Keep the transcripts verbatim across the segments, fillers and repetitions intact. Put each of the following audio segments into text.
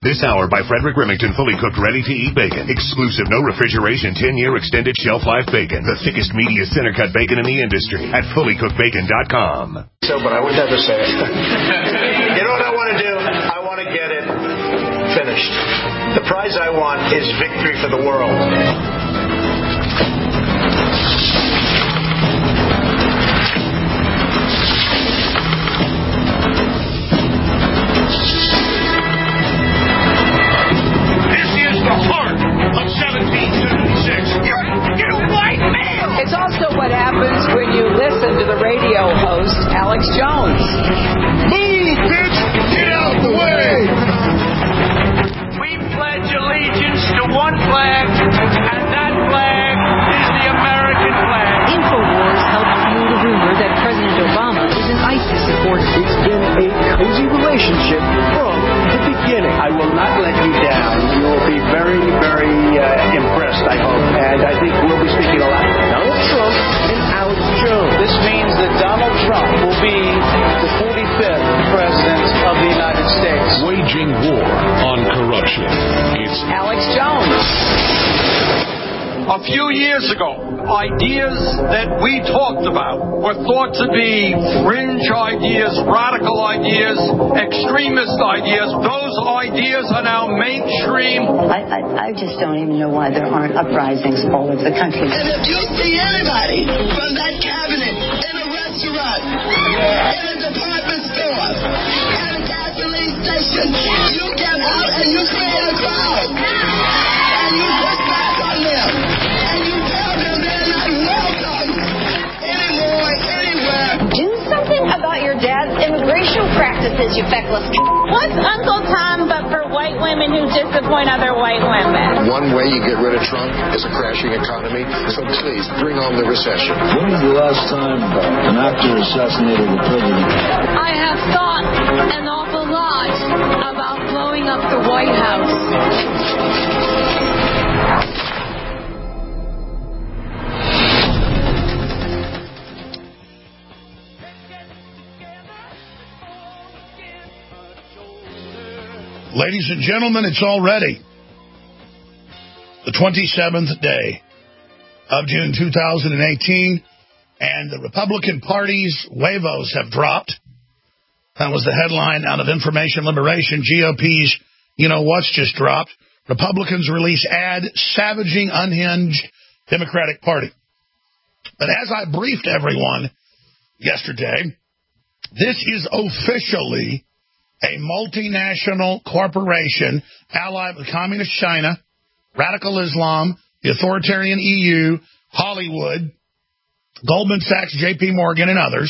This hour by Frederick Remington, fully cooked, ready-to-eat bacon. Exclusive, no refrigeration, ten-year extended shelf life bacon. The thickest, meatiest, center-cut bacon in the industry at fully cooked bacon dot com. So, but I would never say it. You know what I want to do? I want to get it finished. The prize I want is victory for the world. It's also what happens when you listen to the radio host, Alex Jones. Move, bitch! Get out the way! We pledge allegiance to one flag, and that flag is the American flag. InfoWars helped fuel the rumor that President Obama is an ISIS supporter. It's been a cozy relationship from the beginning. I will not let you down. You will be very, very uh, impressed, I hope. And I think we'll be speaking a lot of Donald Trump and Alex Jones. This means that Donald Trump will be the forty-fifth president of the United States. Waging war on corruption. It's Alex Jones. A few years ago, ideas that we talked about were thought to be fringe ideas, radical ideas, extremist ideas. Those ideas are now mainstream. I, I, I just don't even know why there aren't uprisings all over the country. And if you see anybody from that cabinet in a restaurant, in a department store, at a gasoline station, you get out and you create a crowd. And you push back on them. And you tell them they're not welcome anymore, anywhere. Do something about your dad's immigration practices, you feckless. What's Uncle Tom but for white women who disappoint other white women? One way you get rid of Trump is a crashing economy, so please bring on the recession. When was the last time an actor assassinated the president? I have thought an awful lot about blowing up the White House. Ladies and gentlemen, it's already the twenty-seventh day of June two thousand eighteen, and the Republican Party's huevos have dropped. That was the headline out of Information Liberation. G O P's You Know What's just dropped. Republicans release ad savaging unhinged Democratic Party. But as I briefed everyone yesterday, this is officially a multinational corporation allied with Communist China, radical Islam, the authoritarian E U, Hollywood, Goldman Sachs, J P Morgan, and others,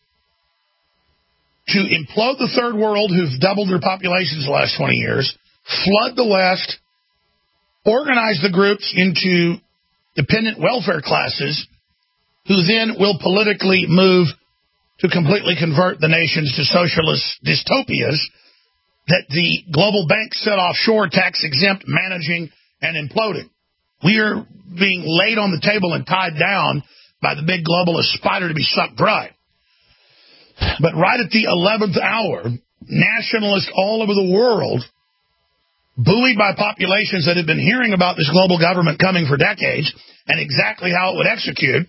to implode the third world, who've doubled their populations the last twenty years, flood the West, organize the groups into dependent welfare classes, who then will politically move to completely convert the nations to socialist dystopias that the global banks set offshore, tax-exempt, managing and imploding. We are being laid on the table and tied down by the big globalist spider to be sucked dry. But right at the eleventh hour, nationalists all over the world, buoyed by populations that had been hearing about this global government coming for decades and exactly how it would execute,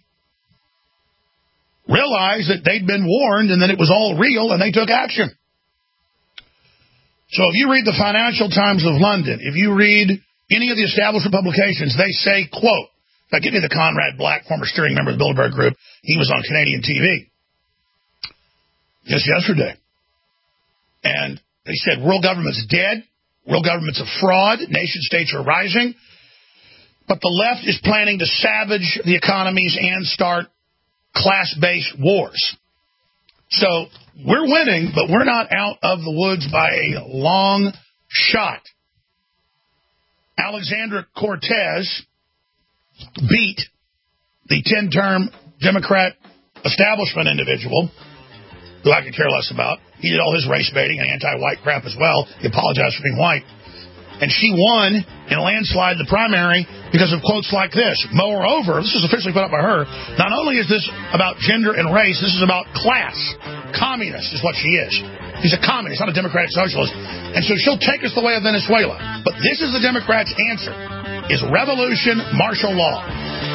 realized that they'd been warned and that it was all real, and they took action. So if you read the Financial Times of London, if you read any of the establishment publications, they say, quote, now give me the Conrad Black, former steering member of the Bilderberg Group. He was on Canadian T V just yesterday. And they said, world government's dead. World government's a fraud. Nation states are rising. But the left is planning to savage the economies and start class-based wars. So we're winning, but we're not out of the woods by a long shot. Alexandra Cortez beat the ten-term Democrat establishment individual, who I could care less about. He did all his race baiting and anti-white crap as well. He apologized for being white. And she won in a landslide the primary because of quotes like this. Moreover, this is officially put up by her, not only is this about gender and race, this is about class. Communist is what she is. She's a communist, not a democratic socialist. And so she'll take us the way of Venezuela. But this is the Democrats' answer, is revolution, martial law.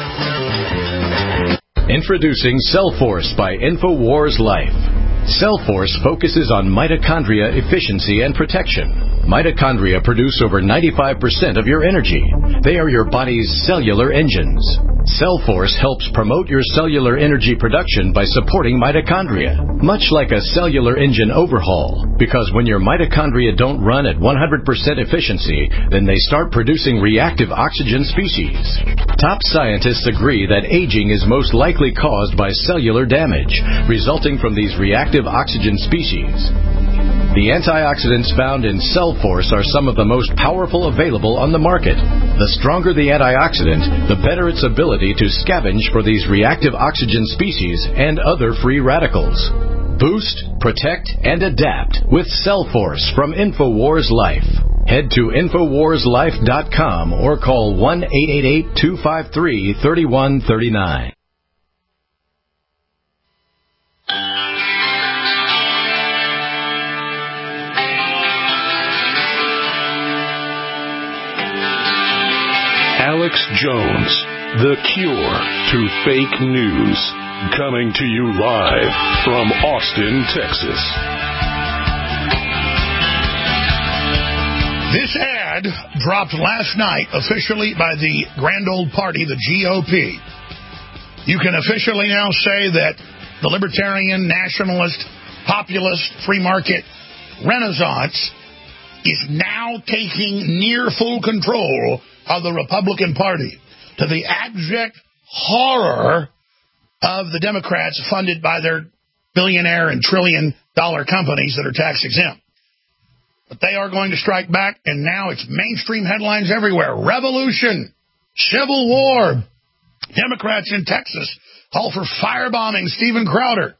Introducing Cellforce by InfoWars Life. Cellforce focuses on mitochondria efficiency and protection. Mitochondria produce over ninety-five percent of your energy. They are your body's cellular engines. Cellforce helps promote your cellular energy production by supporting mitochondria, much like a cellular engine overhaul, because when your mitochondria don't run at one hundred percent efficiency, then they start producing reactive oxygen species. Top scientists agree that aging is most likely caused by cellular damage, resulting from these reactive oxygen species. The antioxidants found in Cellforce are some of the most powerful available on the market. The stronger the antioxidant, the better its ability to scavenge for these reactive oxygen species and other free radicals. Boost, protect, and adapt with Cellforce from InfoWars Life. Head to Infowars Life dot com or call one eight eight eight, two five three, three one three nine. Alex Jones, the cure to fake news, coming to you live from Austin, Texas. This ad dropped last night officially by the grand old party, the G O P. You can officially now say that the libertarian, nationalist, populist, free market renaissance is now taking near full control of the Republican Party, to the abject horror of the Democrats funded by their billionaire and trillion dollar companies that are tax exempt. But they are going to strike back, and now it's mainstream headlines everywhere. Revolution, civil war. Democrats in Texas call for firebombing Steven Crowder.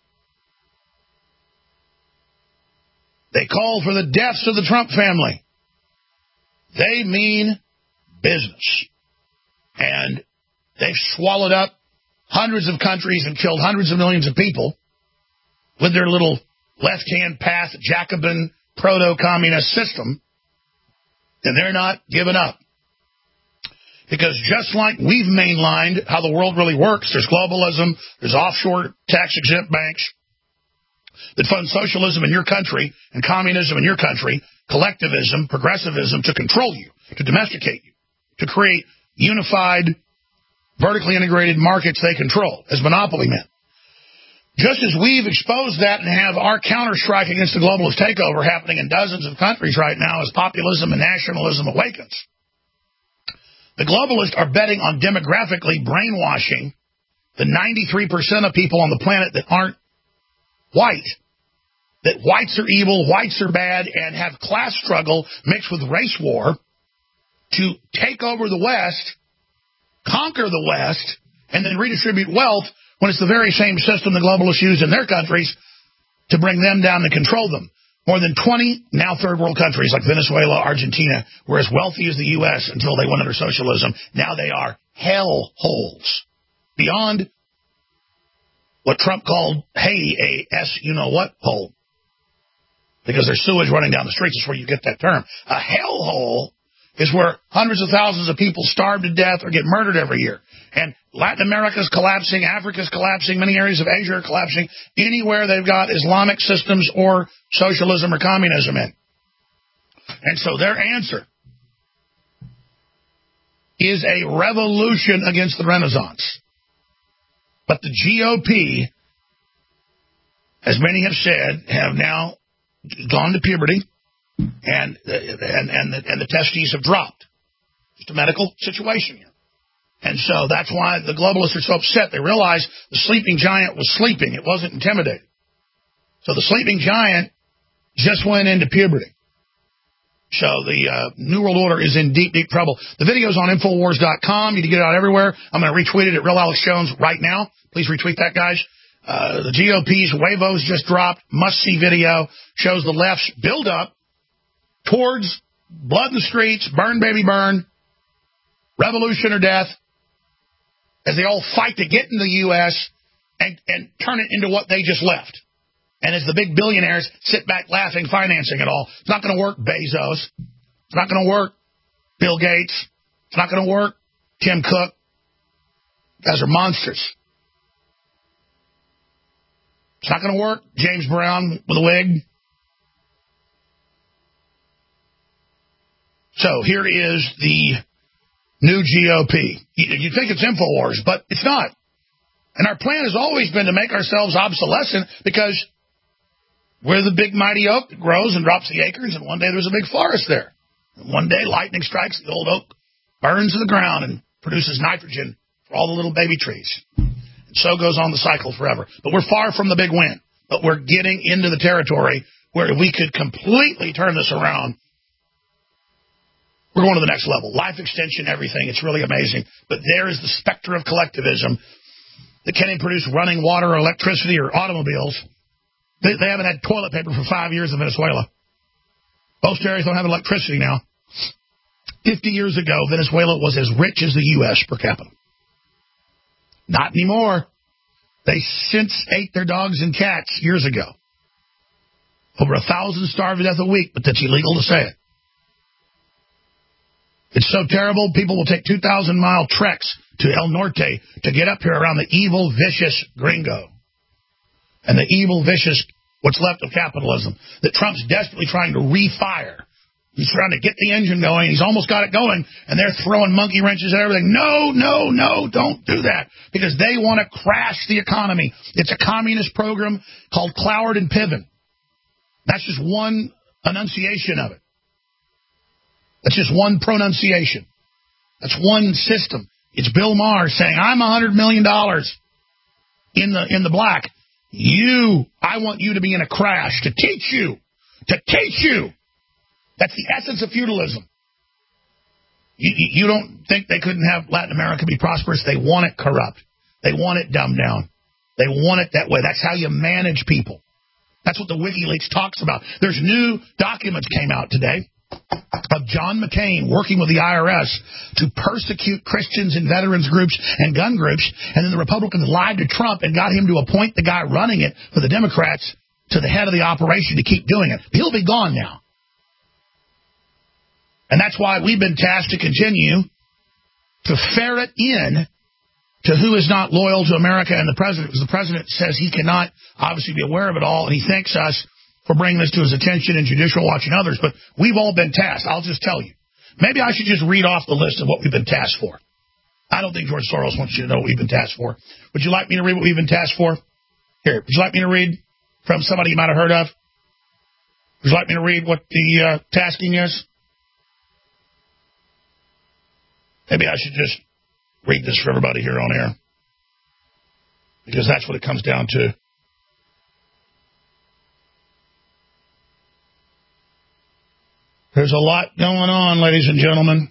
They call for the deaths of the Trump family. They mean business. And they've swallowed up hundreds of countries and killed hundreds of millions of people with their little left-hand path Jacobin proto-communist system, and they're not giving up. Because just like we've mainlined how the world really works, there's globalism, there's offshore tax-exempt banks that fund socialism in your country and communism in your country, collectivism, progressivism to control you, to domesticate you, to create unified, vertically integrated markets they control as monopoly men. Just as we've exposed that and have our counter-strike against the globalist takeover happening in dozens of countries right now as populism and nationalism awakens, the globalists are betting on demographically brainwashing the ninety-three percent of people on the planet that aren't white, that whites are evil, whites are bad, and have class struggle mixed with race war to take over the West, conquer the West, and then redistribute wealth when it's the very same system the globalists use in their countries to bring them down and control them. More than twenty now third world countries like Venezuela, Argentina, were as wealthy as the U S until they went under socialism. Now they are hell holes beyond what Trump called, hey, a S you-know-what hole. Because there's sewage running down the streets is where you get that term. A hell hole is where hundreds of thousands of people starve to death or get murdered every year. And Latin America's collapsing, Africa's collapsing, many areas of Asia are collapsing, anywhere they've got Islamic systems or socialism or communism in. And so their answer is a revolution against the Renaissance. But the G O P, as many have said, have now gone to puberty, and and and the, and the testes have dropped. It's a medical situation here. And so that's why the globalists are so upset. They realize the sleeping giant was sleeping. It wasn't intimidating. So the sleeping giant just went into puberty. So the uh, New World Order is in deep, deep trouble. The video's on Infowars dot com. You can get it out everywhere. I'm going to retweet it at Real Alex Jones right now. Please retweet that, guys. Uh, the G O P's Huevos just dropped. Must-see video. Shows the left's build-up towards blood in the streets, burn, baby, burn, revolution or death, as they all fight to get in the U S and, and turn it into what they just left. And as the big billionaires sit back laughing, financing it all. It's not going to work, Bezos. It's not going to work, Bill Gates. It's not going to work, Tim Cook. You guys are monsters. It's not going to work, James Brown with a wig. So here is the new G O P. You think it's InfoWars, but it's not. And our plan has always been to make ourselves obsolescent because we're the big mighty oak that grows and drops the acres, and one day there's a big forest there. And one day lightning strikes, the old oak burns to the ground and produces nitrogen for all the little baby trees. And so goes on the cycle forever. But we're far from the big win. But we're getting into the territory where we could completely turn this around. We're going to the next level. Life extension, everything. It's really amazing. But there is the specter of collectivism that can't even produce running water or electricity or automobiles. They, they haven't had toilet paper for five years in Venezuela. Most areas don't have electricity now. Fifty years ago, Venezuela was as rich as the U S per capita. Not anymore. They since ate their dogs and cats years ago. Over a thousand starve to death a week, but that's illegal to say it. It's so terrible, people will take two thousand mile treks to El Norte to get up here around the evil, vicious gringo. And the evil, vicious, what's left of capitalism, that Trump's desperately trying to refire. He's trying to get the engine going. He's almost got it going, and they're throwing monkey wrenches at everything. No, no, no, don't do that, because they want to crash the economy. It's a communist program called Cloward and Piven. That's just one enunciation of it. That's just one pronunciation. That's one system. It's Bill Maher saying, I'm one hundred million dollars in the in the black. You, I want you to be in a crash to teach you, to teach you. That's the essence of feudalism. You, you don't think they couldn't have Latin America be prosperous? They want it corrupt. They want it dumbed down. They want it that way. That's how you manage people. That's what the WikiLeaks talks about. There's new documents came out today of John McCain working with the I R S to persecute Christians and veterans groups and gun groups, and then the Republicans lied to Trump and got him to appoint the guy running it for the Democrats to the head of the operation to keep doing it. He'll be gone now. And that's why we've been tasked to continue to ferret in to who is not loyal to America and the president, because the president says he cannot obviously be aware of it all, and he thanks us for bringing this to his attention and Judicial Watch and others. But we've all been tasked. I'll just tell you. Maybe I should just read off the list of what we've been tasked for. I don't think George Soros wants you to know what we've been tasked for. Would you like me to read what we've been tasked for? Here, would you like me to read from somebody you might have heard of? Would you like me to read what the uh, tasking is? Maybe I should just read this for everybody here on air, because that's what it comes down to. There's a lot going on, ladies and gentlemen.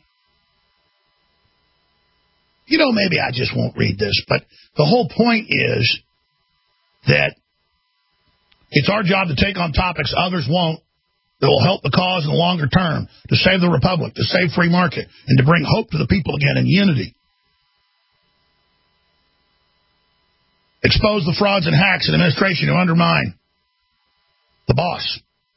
You know, maybe I just won't read this, but the whole point is that it's our job to take on topics others won't, that will help the cause in the longer term, to save the republic, to save free market, and to bring hope to the people again in unity. Expose the frauds and hacks in administration who undermine the boss.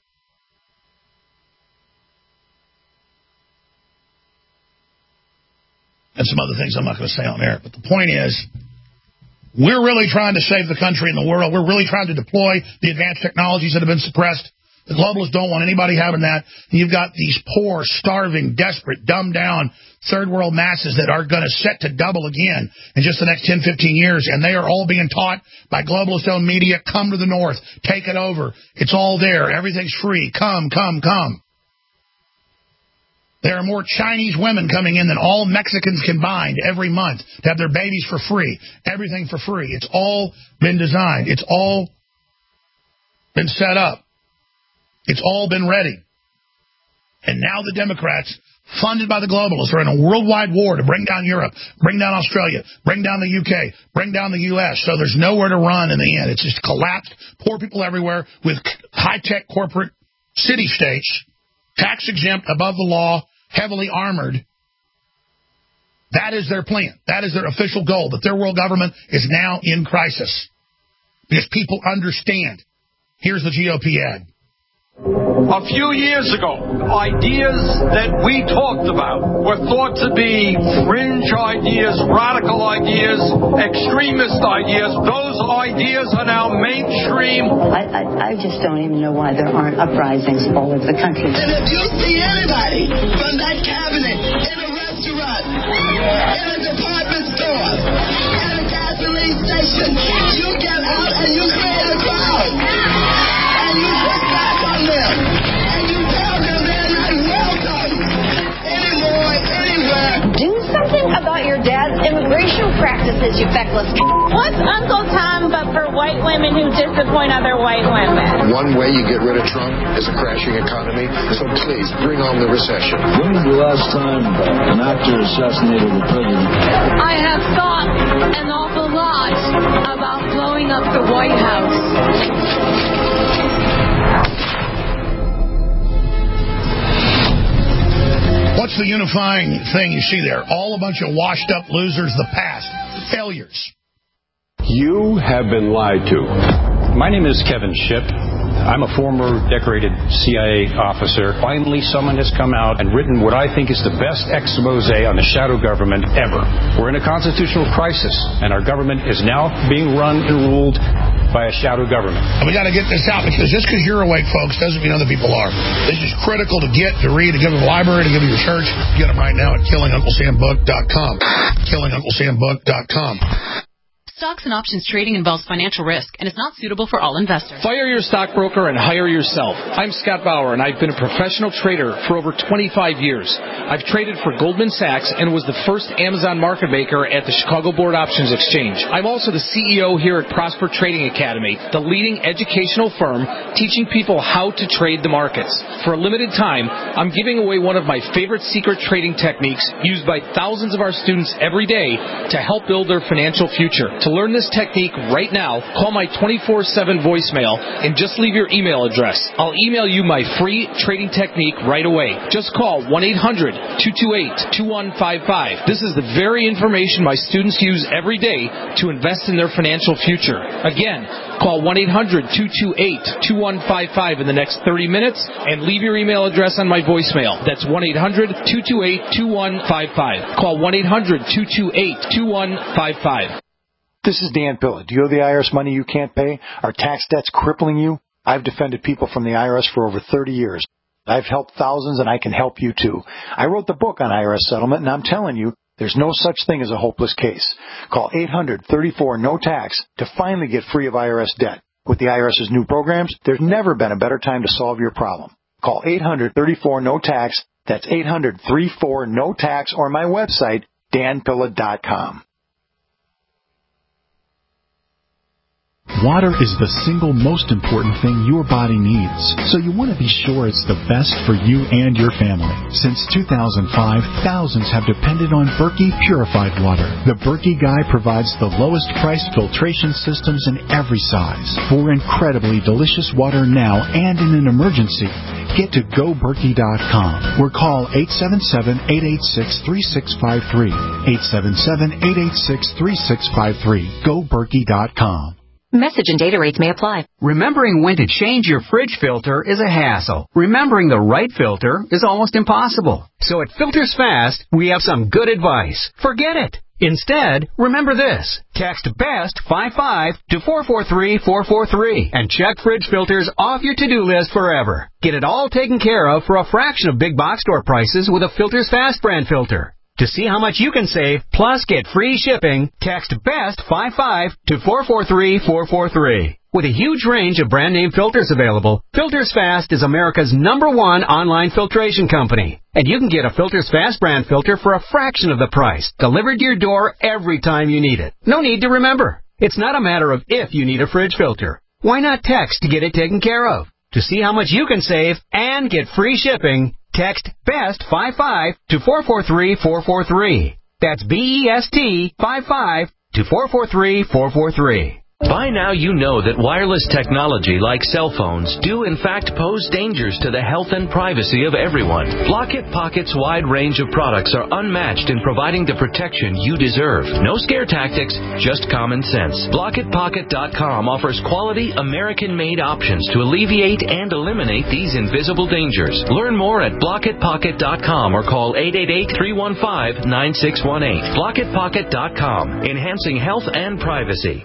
And some other things I'm not going to say on air. But the point is, we're really trying to save the country and the world. We're really trying to deploy the advanced technologies that have been suppressed. The globalists don't want anybody having that. And you've got these poor, starving, desperate, dumbed down third world masses that are going to set to double again in just the next ten, fifteen years. And they are all being taught by globalist-owned media, come to the north, take it over. It's all there. Everything's free. Come, come, come. There are more Chinese women coming in than all Mexicans combined every month to have their babies for free. Everything for free. It's all been designed. It's all been set up. It's all been ready. And now the Democrats, funded by the globalists, are in a worldwide war to bring down Europe, bring down Australia, bring down the U K, bring down the U S. So there's nowhere to run in the end. It's just collapsed. Poor people everywhere with high-tech corporate city-states, tax-exempt, above the law, heavily armored. That is their plan. That is their official goal, that their world government is now in crisis. Because people understand. Here's the G O P ad. A few years ago, ideas that we talked about were thought to be fringe ideas, radical ideas, extremist ideas. Those ideas are now mainstream. I, I, I just don't even know why there aren't uprisings all over the country. And if you see anybody from that cabinet in a restaurant, in a department store, at a gasoline station, you get out and you create a crowd. And you push back on them. And you tell them they're not welcome anymore, anywhere. Do something about your dad's immigration practices, you feckless. What's Uncle Tom but for white women who disappoint other white women? One way you get rid of Trump is a crashing economy. So please, bring on the recession. When was the last time an actor assassinated the president? I have thought an awful lot about blowing up the White House. What's the unifying thing you see there? All a bunch of washed up losers, the past, failures. You have been lied to. My name is Kevin Shipp. I'm a former decorated C I A officer. Finally, someone has come out and written what I think is the best expose on the shadow government ever. We're in a constitutional crisis, and our government is now being run and ruled by a shadow government. And we got to get this out, because just because you're awake, folks, doesn't mean other people are. This is critical to get, to read, to give to the library, to give to your church. Get them right now at killing uncle sam book dot com. killing uncle sam book dot com. Stocks and options trading involves financial risk and is not suitable for all investors. Fire your stockbroker and hire yourself. I'm Scott Bauer, and I've been a professional trader for over twenty-five years. I've traded for Goldman Sachs and was the first Amazon market maker at the Chicago Board Options Exchange. I'm also the C E O here at Prosper Trading Academy, the leading educational firm teaching people how to trade the markets. For a limited time, I'm giving away one of my favorite secret trading techniques used by thousands of our students every day to help build their financial future. To learn this technique right now, call my twenty-four seven voicemail and just leave your email address. I'll email you my free trading technique right away. Just call one eight hundred two two eight two one five five. This is the very information my students use every day to invest in their financial future. Again, call one eight hundred two two eight two one five five in the next thirty minutes and leave your email address on my voicemail. That's one eight hundred two two eight two one five five. Call one eight hundred two two eight two one five five. This is Dan Pilla. Do you owe the I R S money you can't pay? Are tax debts crippling you? I've defended people from the I R S for over thirty years. I've helped thousands, and I can help you too. I wrote the book on I R S settlement, and I'm telling you, there's no such thing as a hopeless case. Call eight hundred thirty-four no tax to finally get free of I R S debt. With the IRS's new programs, there's never been a better time to solve your problem. Call eight hundred thirty-four no tax. That's eight hundred thirty-four no tax, or my website, dan pilla dot com. Water is the single most important thing your body needs, so you want to be sure it's the best for you and your family. Since two thousand five, thousands have depended on Berkey purified water. The Berkey Guy provides the lowest priced filtration systems in every size. For incredibly delicious water now and in an emergency, get to go berkey dot com or call eight seven seven, eight eight six, three six five three. eight seven seven, eight eight six, three six five three. go berkey dot com. Message and data rates may apply. Remembering when to change your fridge filter is a hassle. Remembering the right filter is almost impossible. So at Filters Fast, we have some good advice. Forget it. Instead, remember this. Text BEST fifty-five to four four three four four three and check fridge filters off your to-do list forever. Get it all taken care of for a fraction of big box store prices with a Filters Fast brand filter. To see how much you can save, plus get free shipping, text BEST fifty-five to four four three four four three. With a huge range of brand name filters available, Filters Fast is America's number one online filtration company. And you can get a Filters Fast brand filter for a fraction of the price, delivered to your door every time you need it. No need to remember. It's not a matter of if you need a fridge filter. Why not text to get it taken care of? To see how much you can save and get free shipping, text BEST fifty-five to four four three four four three. That's B E S T fifty-five to four four three four four three. By now you know that wireless technology like cell phones do in fact pose dangers to the health and privacy of everyone. Blockit Pocket's wide range of products are unmatched in providing the protection you deserve. No scare tactics, just common sense. Blockit Pocket dot com offers quality American-made options to alleviate and eliminate these invisible dangers. Learn more at Blockit Pocket dot com or call eight eight eight, three one five, nine six one eight. Blockit Pocket dot com, enhancing health and privacy.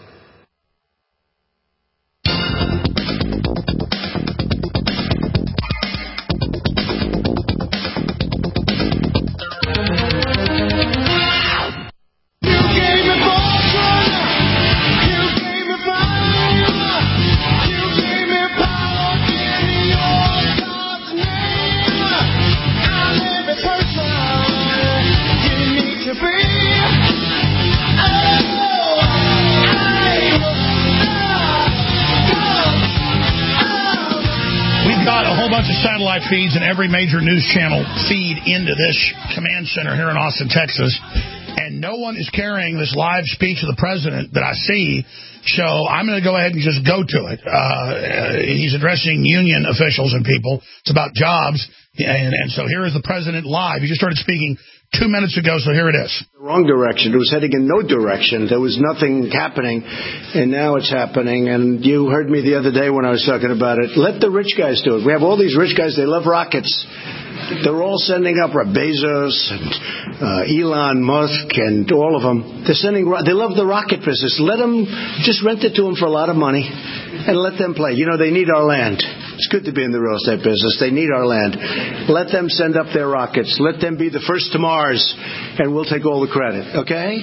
Satellite feeds and every major news channel feed into this command center here in Austin, Texas, and no one is carrying this live speech of the president that I see, so I'm going to go ahead and just go to it. Uh, he's addressing union officials and people. It's about jobs, and, and so here is the president live. He just started speaking two minutes ago, so here it is. The wrong direction. It was heading in no direction. There was nothing happening, and now it's happening. And you heard me the other day when I was talking about it. Let the rich guys do it. We have all these rich guys. They love rockets. They're all sending up Bezos and uh, Elon Musk and all of them. They're sending. They love the rocket business. Let them just rent it to them for a lot of money and let them play. You know, they need our land. It's good to be in the real estate business. They need our land. Let them send up their rockets. Let them be the first to Mars, and we'll take all the credit, okay?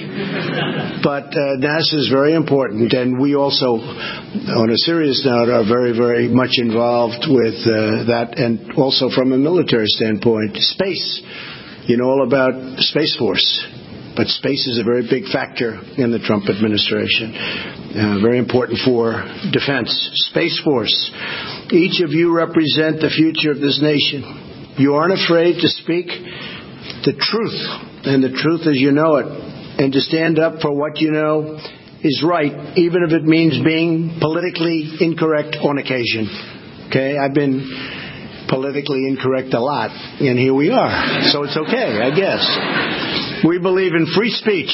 But uh, NASA is very important, and we also, on a serious note, are very, very much involved with uh, that, and also from a military standpoint. Space. You know all about Space Force. But space is a very big factor in the Trump administration. Uh, very important for defense. Space Force. Each of you represent the future of this nation. You aren't afraid to speak the truth, and the truth as you know it, and to stand up for what you know is right, even if it means being politically incorrect on occasion. Okay? I've been politically incorrect a lot, and here we are. So it's okay, I guess. We believe in free speech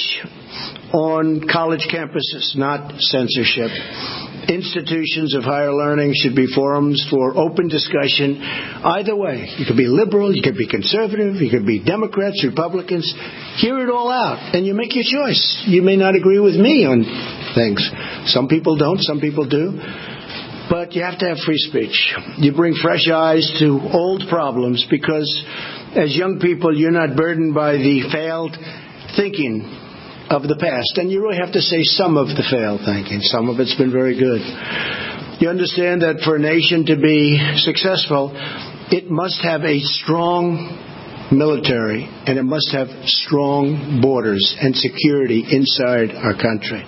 on college campuses, not censorship. Institutions of higher learning should be forums for open discussion. Either way, you could be liberal, you could be conservative, you could be Democrats, Republicans. Hear it all out, and you make your choice. You may not agree with me on things. Some people don't, some people do. But you have to have free speech. You bring fresh eyes to old problems because as young people, you're not burdened by the failed thinking of the past. And you really have to say some of the failed thinking. Some of it's been very good. You understand that for a nation to be successful, it must have a strong military and it must have strong borders and security inside our country.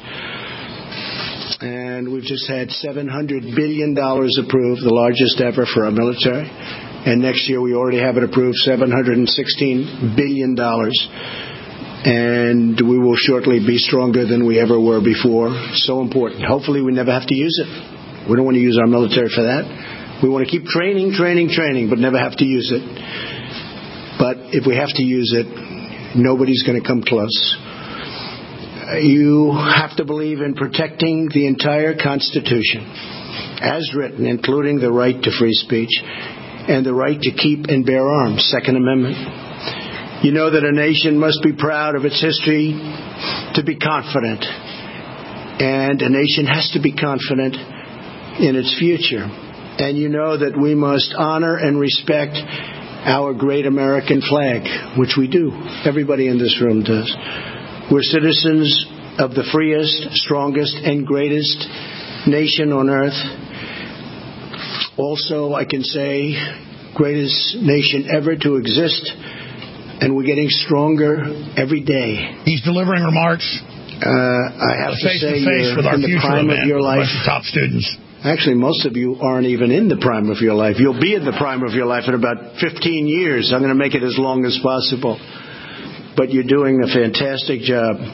And we've just had seven hundred billion dollars approved, the largest ever for our military. And next year we already have it approved, seven hundred sixteen billion dollars. And we will shortly be stronger than we ever were before. So important. Hopefully we never have to use it. We don't want to use our military for that. We want to keep training, training, training, but never have to use it. But if we have to use it, nobody's going to come close. You have to believe in protecting the entire Constitution, as written, including the right to free speech and the right to keep and bear arms, Second Amendment. You know that a nation must be proud of its history to be confident, and a nation has to be confident in its future. And you know that we must honor and respect our great American flag, which we do. Everybody in this room does. We're citizens of the freest, strongest, and greatest nation on earth. Also, I can say, greatest nation ever to exist, and we're getting stronger every day. He's delivering remarks. Uh, I have to face say, to face you're with our in the prime of your life. Top students. Actually, most of you aren't even in the prime of your life. You'll be in the prime of your life in about fifteen years. I'm going to make it as long as possible. But you're doing a fantastic job.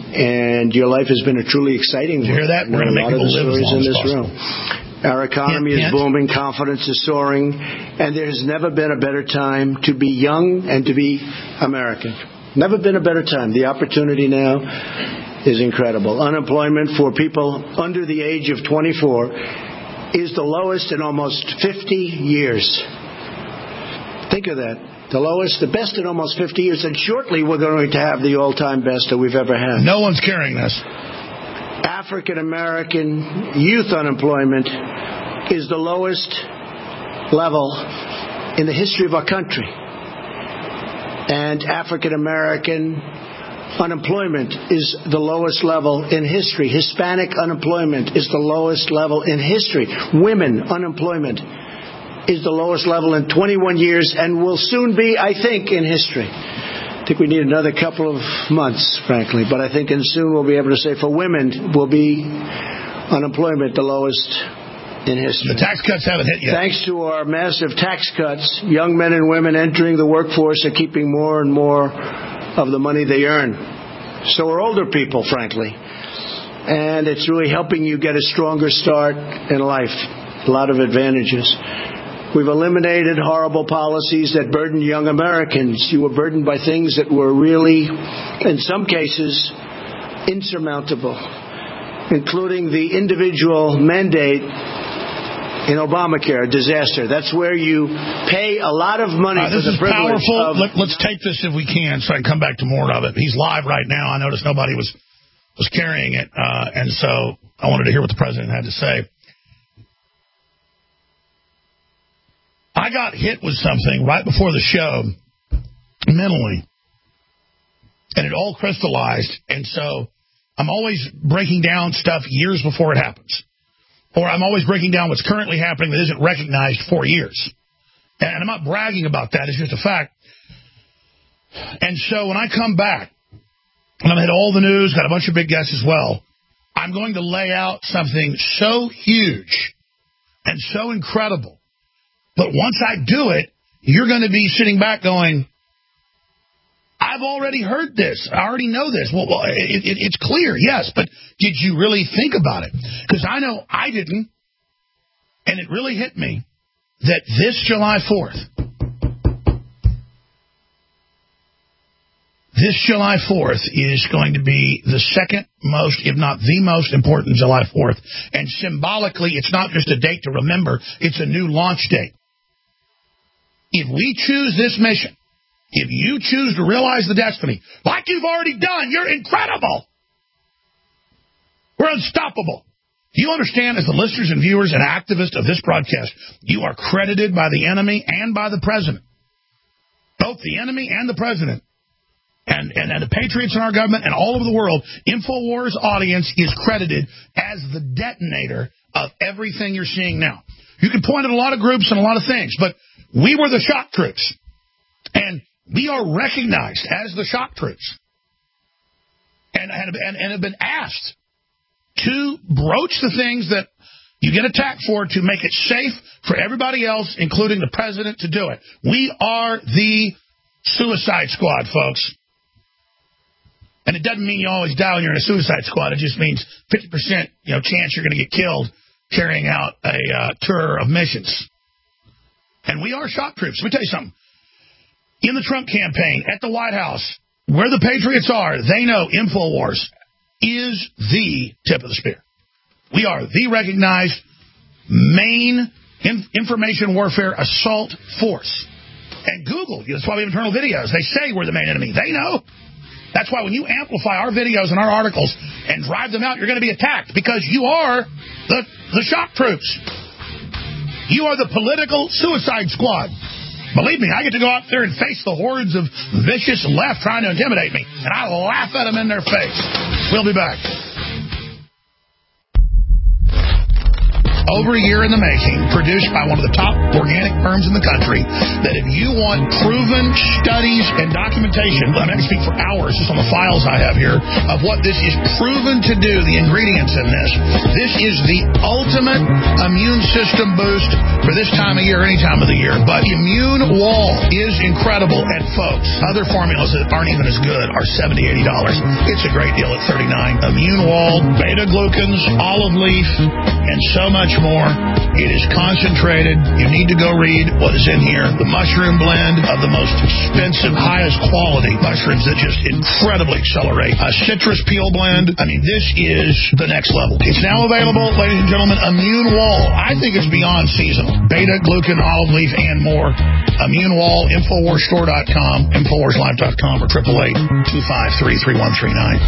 and your life has been a truly exciting one. You hear that? We're going to make people live as long as possible. Our economy hint, is hint. booming, confidence is soaring, and there's never been a better time to be young and to be American. Never been a better time. The opportunity now is incredible. Unemployment for people under the age of twenty-four is the lowest in almost fifty years. Think of that. The lowest, the best in almost fifty years, and shortly we're going to have the all-time best that we've ever had. No one's carrying this. African American youth unemployment is the lowest level in the history of our country. And African American unemployment is the lowest level in history. Hispanic unemployment is the lowest level in history. Women unemployment is the lowest level in twenty-one years and will soon be, I think, in history. I think we need another couple of months, frankly, but I think and soon we'll be able to say for women will be unemployment the lowest in history. The tax cuts haven't hit yet. Thanks to our massive tax cuts, young men and women entering the workforce are keeping more and more of the money they earn. So are older people, frankly. And it's really helping you get a stronger start in life. A lot of advantages. We've eliminated horrible policies that burdened young Americans. You were burdened by things that were really, in some cases, insurmountable, including the individual mandate in Obamacare, a disaster. That's where you pay a lot of money uh, for the privilege powerful. of... Let, let's tape this if we can so I can come back to more of it. He's live right now. I noticed nobody was, was carrying it, uh, and so I wanted to hear what the president had to say. I got hit with something right before the show, mentally, and it all crystallized, and so I'm always breaking down stuff years before it happens, or I'm always breaking down what's currently happening that isn't recognized for years, and I'm not bragging about that, it's just a fact. And so when I come back, and I've had all the news, got a bunch of big guests as well, I'm going to lay out something so huge and so incredible. But once I do it, you're going to be sitting back going, I've already heard this. I already know this. Well, well it, it, it's clear, yes, but did you really think about it? Because I know I didn't, and it really hit me that this July fourth, this July fourth is going to be the second most, if not the most important July fourth. And symbolically, it's not just a date to remember, it's a new launch date. If we choose this mission, if you choose to realize the destiny, like you've already done, you're incredible. We're unstoppable. Do you understand, as the listeners and viewers and activists of this broadcast, you are credited by the enemy and by the president. Both the enemy and the president. And, and, and the patriots in our government and all over the world, InfoWars audience is credited as the detonator of everything you're seeing now. You can point at a lot of groups and a lot of things, but we were the shock troops, and we are recognized as the shock troops, and, and, and have been asked to broach the things that you get attacked for to make it safe for everybody else, including the president, to do it. We are the suicide squad, folks. And it doesn't mean you always die when you're in a suicide squad. It just means fifty percent you know, chance you're going to get killed carrying out a uh, tour of missions. And we are shock troops. Let me tell you something. In the Trump campaign, at the White House, where the patriots are, they know InfoWars is the tip of the spear. We are the recognized main in- information warfare assault force. And Google, that's why we have internal videos. They say we're the main enemy. They know. That's why when you amplify our videos and our articles and drive them out, you're going to be attacked because you are the, the shock troops. You are the political suicide squad. Believe me, I get to go out there and face the hordes of vicious left trying to intimidate me, and I laugh at them in their face. We'll be back. over a year in the making, produced by one of the top organic firms in the country, that if you want proven studies and documentation, I mean, I can speak for hours just on the files I have here, of what this is proven to do, the ingredients in this. This is the ultimate immune system boost for this time of year, any time of the year. But Immune Wall is incredible. And folks, other formulas that aren't even as good are seventy dollars, eighty dollars. It's a great deal at thirty-nine dollars. Immune Wall, beta-glucans, olive leaf, and so much more. It is concentrated. You need to go read what is in here. The mushroom blend of the most expensive, highest quality mushrooms that just incredibly accelerate. A citrus peel blend. I mean, this is the next level. It's now available, ladies and gentlemen. Immune Wall. I think it's beyond seasonal. Beta-glucan, olive leaf, and more. Immune Wall, Infowars Store dot com, Infowars Live dot com, or eight eight eight, two five three, three one three nine.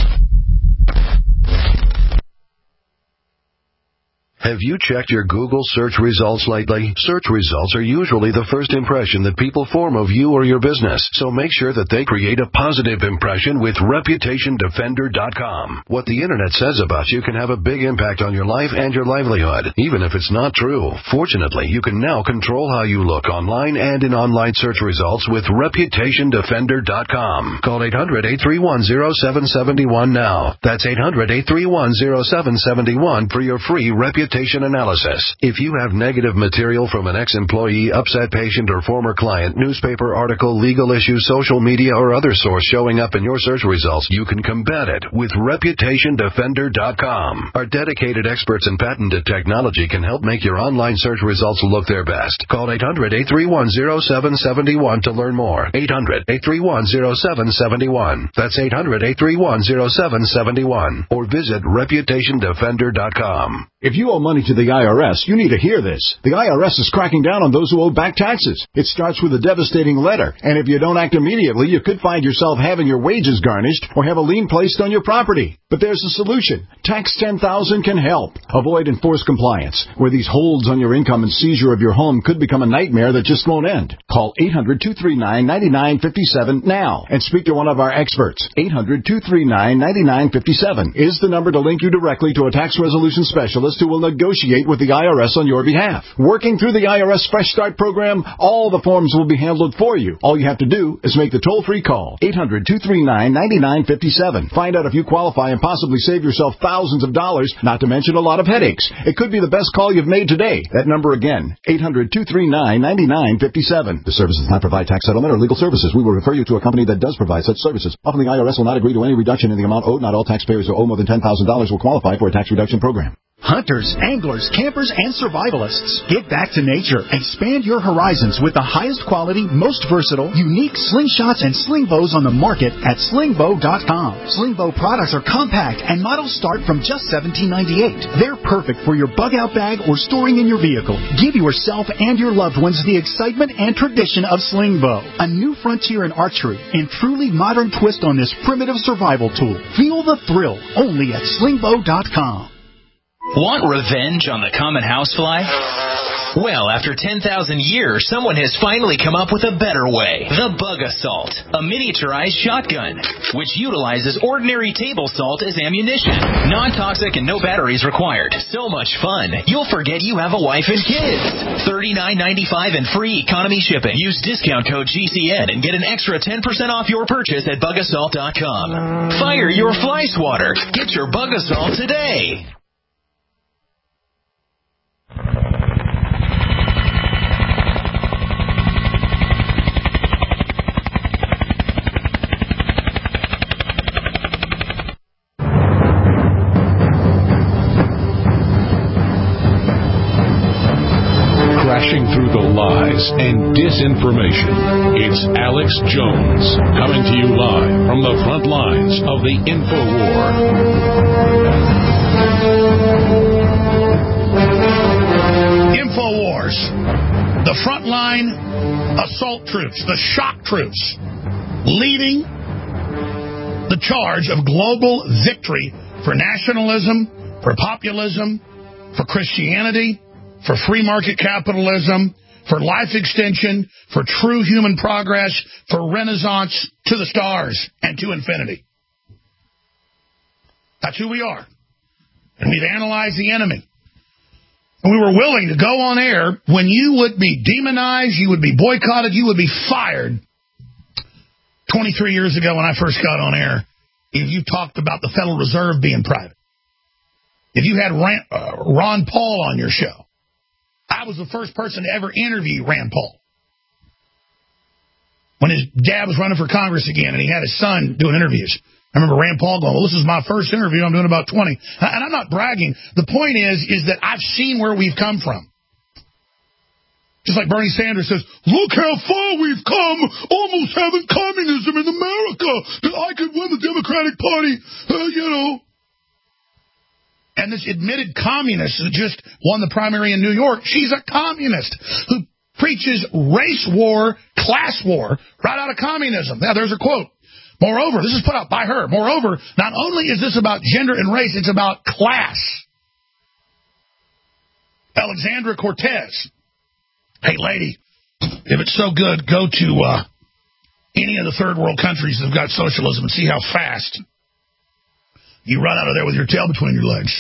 Have you checked your Google search results lately? Search results are usually the first impression that people form of you or your business, so make sure that they create a positive impression with Reputation Defender dot com. What the internet says about you can have a big impact on your life and your livelihood, even if it's not true. Fortunately, you can now control how you look online and in online search results with Reputation Defender dot com. Call eight hundred, eight three one, zero seven seven one now. That's eight hundred, eight three one, zero seven seven one for your free Reputation analysis. If you have negative material from an ex-employee, upset patient, or former client, newspaper article, legal issue, social media, or other source showing up in your search results, you can combat it with Reputation Defender dot com. Our dedicated experts in patented technology can help make your online search results look their best. Call eight hundred, eight three one, zero seven seven one to learn more. eight hundred, eight three one, zero seven seven one. That's eight hundred, eight three one, zero seven seven one. Or visit Reputation Defender dot com. If you owe money to the I R S, you need to hear this. The I R S is cracking down on those who owe back taxes. It starts with a devastating letter, and if you don't act immediately, you could find yourself having your wages garnished or have a lien placed on your property. But there's a solution. Tax ten thousand can help. Avoid enforced compliance, where these holds on your income and seizure of your home could become a nightmare that just won't end. Call eight hundred, two three nine, nine nine five seven now and speak to one of our experts. eight hundred, two three nine, nine nine five seven is the number to link you directly to a tax resolution specialist who will negotiate with the I R S on your behalf. Working through the I R S Fresh Start program, all the forms will be handled for you. All you have to do is make the toll-free call. eight hundred, two three nine, nine nine five seven. Find out if you qualify and possibly save yourself thousands of dollars, not to mention a lot of headaches. It could be the best call you've made today. That number again, eight hundred, two three nine, nine nine five seven. The service does not provide tax settlement or legal services. We will refer you to a company that does provide such services. Often the I R S will not agree to any reduction in the amount owed. Not all taxpayers who owe more than ten thousand dollars will qualify for a tax reduction program. Hunters, anglers, campers, and survivalists, get back to nature. Expand your horizons with the highest quality, most versatile, unique slingshots and sling bows on the market at sling bow dot com. Sling bow products are compact and models start from just seventeen ninety-eight. They're perfect for your bug out bag or storing in your vehicle. Give yourself and your loved ones the excitement and tradition of sling bow, a new frontier in archery and truly modern twist on this primitive survival tool. Feel the thrill only at sling bow dot com. Want revenge on the common housefly? Well, after ten thousand years, someone has finally come up with a better way. The Bug Assault, a miniaturized shotgun, which utilizes ordinary table salt as ammunition. Non-toxic and no batteries required. So much fun, you'll forget you have a wife and kids. thirty-nine ninety-five and free economy shipping. Use discount code G C N and get an extra ten percent off your purchase at bug assault dot com. Fire your fly swatter. Get your Bug Assault today. Crashing through the lies and disinformation, it's Alex Jones, coming to you live from the front lines of the InfoWar. InfoWars, the frontline assault troops, the shock troops, leading the charge of global victory for nationalism, for populism, for Christianity, for free market capitalism, for life extension, for true human progress, for renaissance to the stars and to infinity. That's who we are. And we've analyzed the enemy. And we were willing to go on air when you would be demonized, you would be boycotted, you would be fired. twenty-three years ago when I first got on air, if you talked about the Federal Reserve being private, if you had Ron, uh, Ron Paul on your show, I was the first person to ever interview Rand Paul. When his dad was running for Congress again and he had his son doing interviews. I remember Rand Paul going, well, this is my first interview. I'm doing about twenty. And I'm not bragging. The point is, is that I've seen where we've come from. Just like Bernie Sanders says, look how far we've come, almost having communism in America, that I could win the Democratic Party, uh, you know. And this admitted communist that just won the primary in New York, she's a communist who preaches race war, class war, right out of communism. Now, there's a quote. Moreover, this is put out by her. Moreover, not only is this about gender and race, it's about class. Alexandra Cortez. Hey, lady, if it's so good, go to uh, any of the third world countries that have got socialism and see how fast you run out of there with your tail between your legs.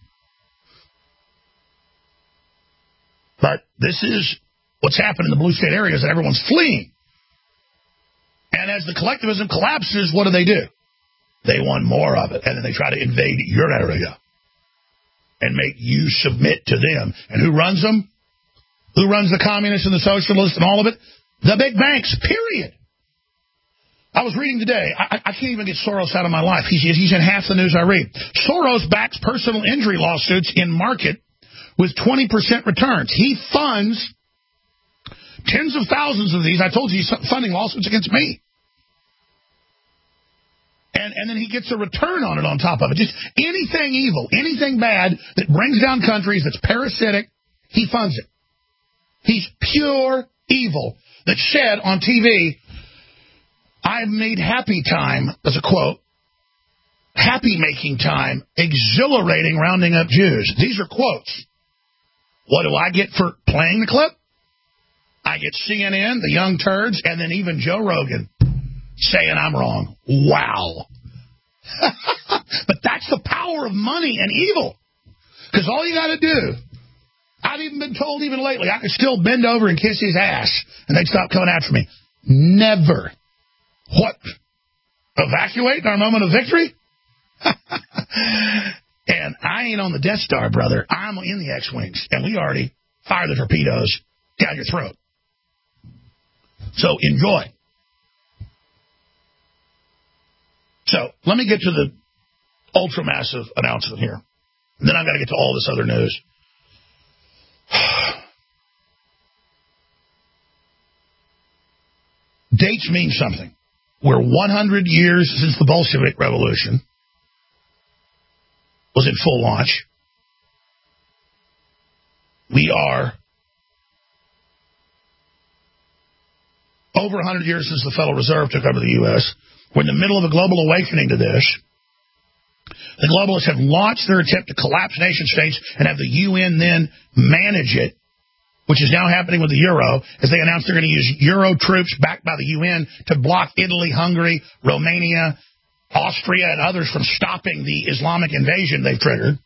But this is what's happened in the blue state areas, that everyone's fleeing. And as the collectivism collapses, what do they do? They want more of it, and then they try to invade your area and make you submit to them. And who runs them? Who runs the communists and the socialists and all of it? The big banks, period. I was reading today, I, I can't even get Soros out of my life. He's, he's in half the news I read. Soros backs personal injury lawsuits in market with twenty percent returns. He funds tens of thousands of these. I told you he's funding lawsuits against me. And, and then he gets a return on it on top of it. Just anything evil, anything bad that brings down countries, that's parasitic, he funds it. He's pure evil that said on T V, I've made happy time, as a quote, happy making time, exhilarating rounding up Jews. These are quotes. What do I get for playing the clip? I get C N N, the young turds, and then even Joe Rogan saying I'm wrong. Wow. But that's the power of money and evil. Because all you got to do, I've even been told even lately, I could still bend over and kiss his ass, and they'd stop coming after me. Never. What? Evacuate in our moment of victory? And I ain't on the Death Star, brother. I'm in the X-Wings, and we already fired the torpedoes down your throat. So enjoy. So let me get to the ultra-massive announcement here. And then I've got to get to all this other news. Dates mean something. We're one hundred years since the Bolshevik Revolution was in full launch. We are over one hundred years since the Federal Reserve took over the U S We're in the middle of a global awakening to this. The globalists have launched their attempt to collapse nation states and have the U N then manage it, which is now happening with the euro, as they announced they're going to use euro troops backed by the U N to block Italy, Hungary, Romania, Austria, and others from stopping the Islamic invasion they've triggered.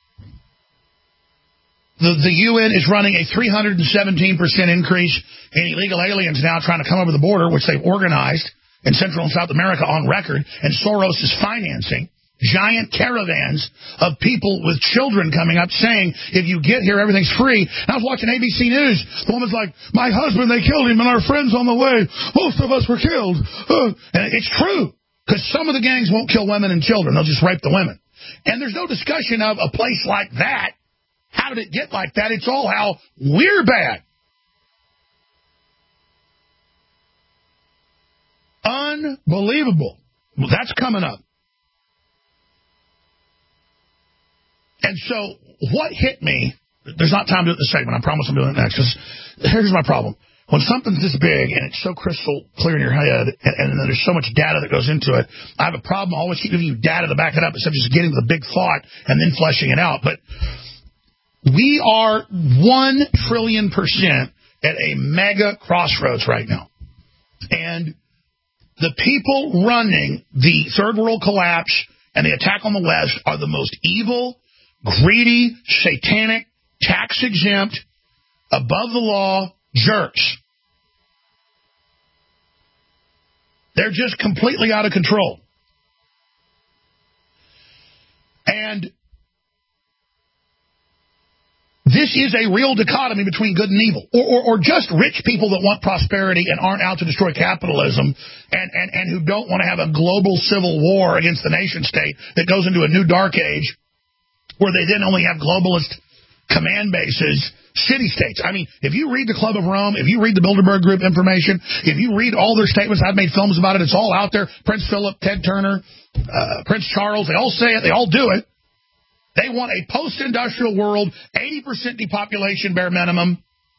The, the U N is running a three hundred seventeen percent increase in illegal aliens now trying to come over the border, which they've organized in Central and South America on record, and Soros is financing giant caravans of people with children coming up saying, if you get here, everything's free. And I was watching A B C News. The woman's like, my husband, they killed him, and our friends on the way. Most of us were killed. Uh, and it's true, because some of the gangs won't kill women and children. They'll just rape the women. And there's no discussion of a place like that. How did it get like that? It's all how we're bad. Unbelievable. Well, that's coming up. And so what hit me, there's not time to do it in this segment. I promise I'm doing it next. Because here's my problem. When something's this big and it's so crystal clear in your head, and, and there's so much data that goes into it, I have a problem. I always keep giving you data to back it up instead of just getting the big thought and then fleshing it out. But we are one trillion percent at a mega crossroads right now. And the people running the third world collapse and the attack on the West are the most evil, greedy, satanic, tax-exempt, above-the-law jerks. They're just completely out of control. And this is a real dichotomy between good and evil, or, or, or just rich people that want prosperity and aren't out to destroy capitalism and, and, and who don't want to have a global civil war against the nation state that goes into a new dark age where they then only have globalist command bases, city-states. I mean, if you read the Club of Rome, if you read the Bilderberg Group information, if you read all their statements, I've made films about it, it's all out there. Prince Philip, Ted Turner, uh, Prince Charles, they all say it, they all do it. They want a post-industrial world, eighty percent depopulation bare minimum,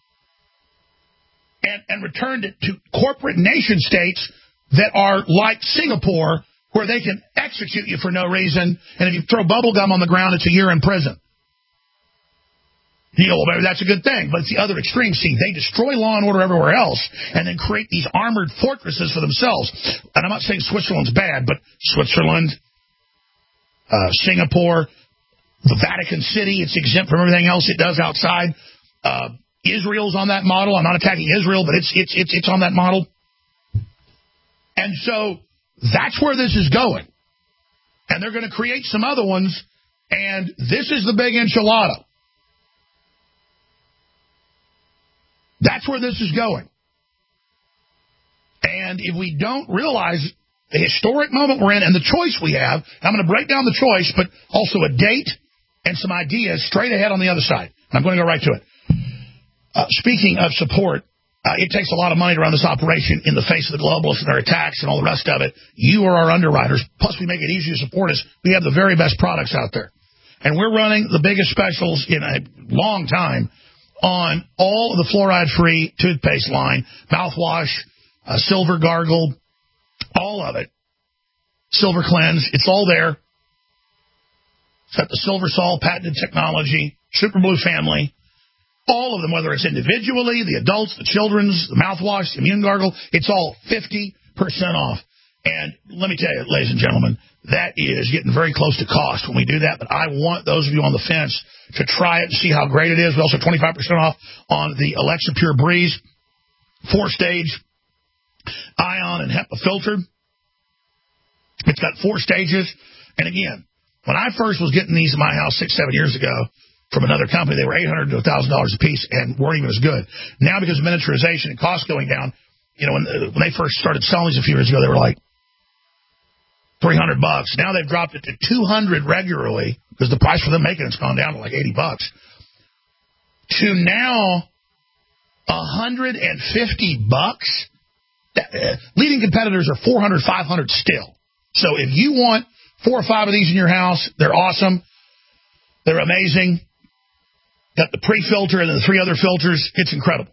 and, and return to, to corporate nation states that are like Singapore, where they can execute you for no reason, and if you throw bubble gum on the ground, it's a year in prison. You know, well, maybe that's a good thing, but it's the other extreme. See, they destroy law and order everywhere else and then create these armored fortresses for themselves. And I'm not saying Switzerland's bad, but Switzerland, uh, Singapore, the Vatican City, it's exempt from everything else it does outside. Uh, Israel's on that model. I'm not attacking Israel, but it's it's it's it's on that model. And so that's where this is going. And they're going to create some other ones, and this is the big enchilada. That's where this is going. And if we don't realize the historic moment we're in and the choice we have, I'm going to break down the choice, but also a date and some ideas straight ahead on the other side. I'm going to go right to it. Uh, speaking of support, uh, it takes a lot of money to run this operation in the face of the globalists and their attacks and all the rest of it. You are our underwriters. Plus, we make it easy to support us. We have the very best products out there. And we're running the biggest specials in a long time on all of the fluoride-free toothpaste line, mouthwash, uh, Silver Gargle, all of it. Silver Cleanse, it's all there. It's got the Silver Sol patented technology, Super Blue family, all of them, whether it's individually, the adults, the children's, the mouthwash, the Immune Gargle, it's all fifty percent off. And let me tell you, ladies and gentlemen, that is getting very close to cost when we do that. But I want those of you on the fence to try it and see how great it is. We also have twenty-five percent off on the Alexa Pure Breeze, four-stage ion and HEPA filtered. It's got four stages. And again, when I first was getting these in my house six, seven years ago from another company, they were eight hundred dollars to one thousand dollars a piece and weren't even as good. Now, because of miniaturization and cost going down, you know, when, when they first started selling these a few years ago, they were like three hundred bucks. Now they've dropped it to two hundred regularly because the price for them making it's gone down to like eighty bucks. To now one hundred fifty bucks. Uh, leading competitors are four hundred, five hundred still. So if you want four or five of these in your house, they're awesome. They're amazing. Got the pre-filter and then the three other filters. It's incredible.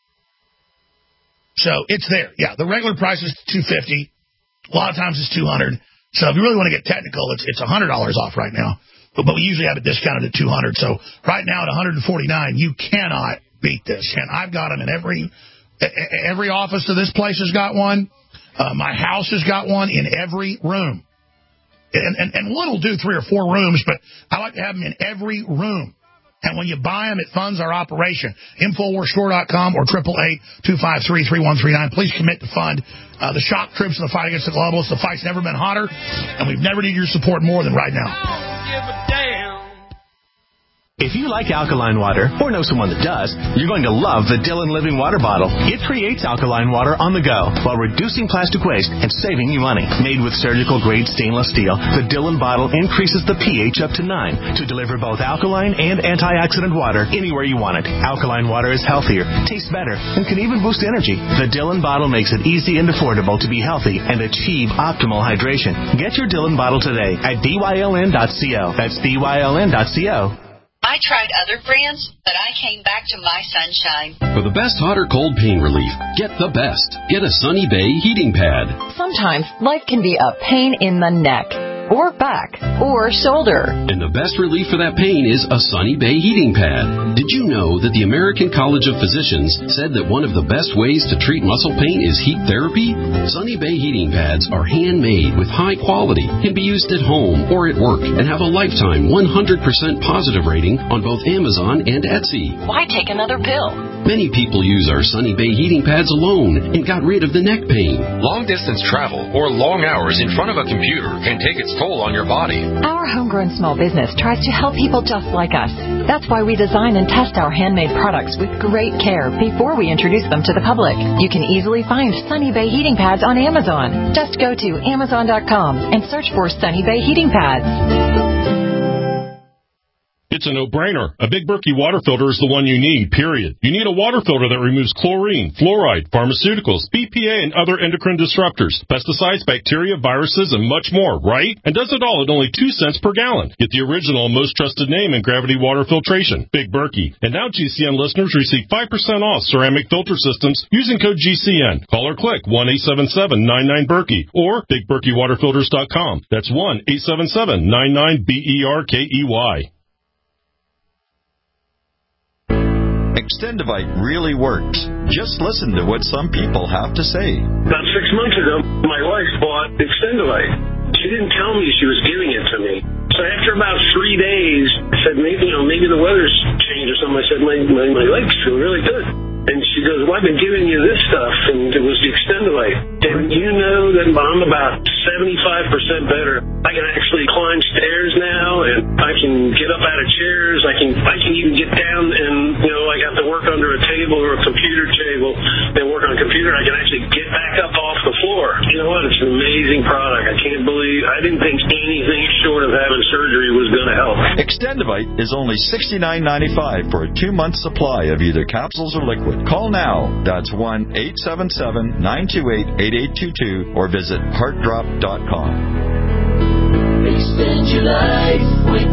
So it's there. Yeah, the regular price is two hundred fifty dollars. A lot of times it's two hundred dollars. So if you really want to get technical, it's it's one hundred dollars off right now. But, but we usually have it discounted at two hundred dollars. So right now at one hundred forty-nine dollars, you cannot beat this. And I've got them in every every office of this place has got one. Uh, my house has got one in every room. And, and, and one will do three or four rooms, but I like to have them in every room. And when you buy them, it funds our operation. Infowars Store dot com or triple eight, two five three, three one three nine. Please commit to fund uh, the shock troops in the fight against the globalists. The fight's never been hotter, and we've never needed your support more than right now. Give a damn. If you like alkaline water, or know someone that does, you're going to love the Dillon Living Water Bottle. It creates alkaline water on the go while reducing plastic waste and saving you money. Made with surgical-grade stainless steel, the Dillon bottle increases the pH up to nine to deliver both alkaline and antioxidant water anywhere you want it. Alkaline water is healthier, tastes better, and can even boost energy. The Dillon bottle makes it easy and affordable to be healthy and achieve optimal hydration. Get your Dillon bottle today at B Y L N dot co. That's B Y L N dot co. I tried other brands, but I came back to My Sunshine. For the best hot or cold pain relief, get the best. Get a Sunny Bay heating pad. Sometimes life can be a pain in the neck. or back or shoulder. And the best relief for that pain is a Sunny Bay heating pad. Did you know that the American College of Physicians said that one of the best ways to treat muscle pain is heat therapy? Sunny Bay heating pads are handmade with high quality, can be used at home or at work, and have a lifetime one hundred percent positive rating on both Amazon and Etsy. Why take another pill? Many people use our Sunny Bay heating pads alone and got rid of the neck pain. Long-distance travel or long hours in front of a computer can take its toll on your body. Our homegrown small business tries to help people just like us. That's why we design and test our handmade products with great care before we introduce them to the public. You can easily find Sunny Bay heating pads on Amazon. Just go to amazon dot com and search for Sunny Bay heating pads. It's a no-brainer. A Big Berkey water filter is the one you need, period. You need a water filter that removes chlorine, fluoride, pharmaceuticals, B P A, and other endocrine disruptors, pesticides, bacteria, viruses, and much more, right? And does it all at only two cents per gallon. Get the original, most trusted name in gravity water filtration, Big Berkey. And now G C N listeners receive five percent off ceramic filter systems using code G C N. Call or click one eight seven seven nine nine Berkey or big berkey water filters dot com. That's one eight seven seven nine nine B E R K E Y. Extendivite really works. Just listen to what some people have to say. About six months ago, my wife bought Extendivite. She didn't tell me she was giving it to me. So after about three days, I said, maybe, you know, maybe the weather's changed or something. I said, my, my, my legs feel really good. And she goes, well, I've been giving you this stuff, and it was the Extendivite. And you know that I'm about seventy-five percent better. I can actually climb stairs now, and I can get up out of chairs. I can I can even get down and, you know, I have to work under a table or a computer table and work on a computer. I can actually get back up off the floor. You know what? It's an amazing product. I can't believe, I didn't think anything short of having surgery was going to help. Extendivite is only sixty-nine ninety-five for a two-month supply of either capsules or liquid. Call now. That's one eight seven seven nine two eight eight eight two two or visit heart drop dot com. Extend your life with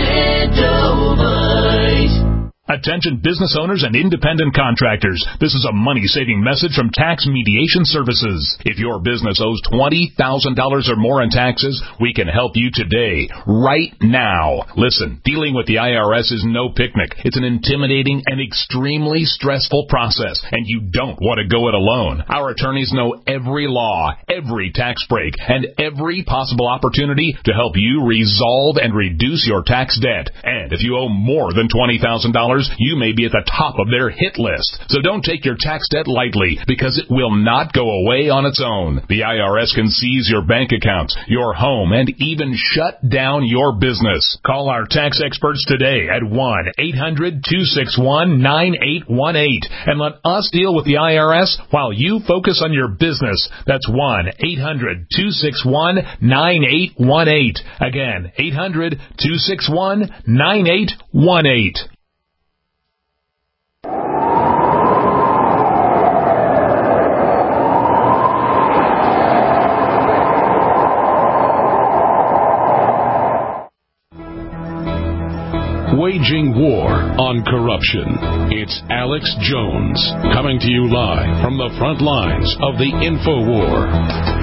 Extendivite. Attention business owners and independent contractors. This is a money-saving message from Tax Mediation Services. If your business owes twenty thousand dollars or more in taxes, we can help you today, right now. Listen, dealing with the I R S is no picnic. It's an intimidating and extremely stressful process, and you don't want to go it alone. Our attorneys know every law, every tax break, and every possible opportunity to help you resolve and reduce your tax debt. And if you owe more than twenty thousand dollars, you may be at the top of their hit list. So don't take your tax debt lightly, because it will not go away on its own. The I R S can seize your bank accounts, your home, and even shut down your business. Call our tax experts today at one eight hundred two six one nine eight one eight and let us deal with the I R S while you focus on your business. That's one eight hundred two six one nine eight one eight. Again, eight hundred two six one nine eight one eight. Waging war on corruption. It's Alex Jones coming to you live from the front lines of the InfoWar.